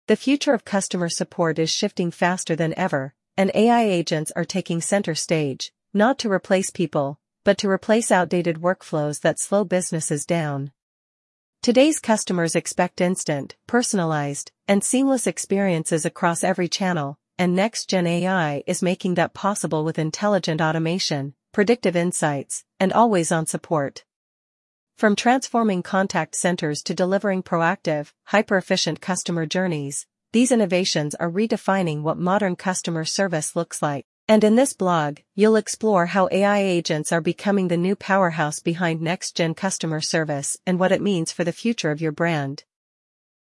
The future of customer support is shifting faster than ever, and AI agents are taking center stage, not to replace people, but to replace outdated workflows that slow businesses down. Today's customers expect instant, personalized, and seamless experiences across every channel, and next-gen AI is making that possible with intelligent automation, predictive insights, and always-on support. From transforming contact centers to delivering proactive, hyper-efficient customer journeys, these innovations are redefining what modern customer service looks like. And in this blog, you'll explore how AI agents are becoming the new powerhouse behind next-gen customer service and what it means for the future of your brand.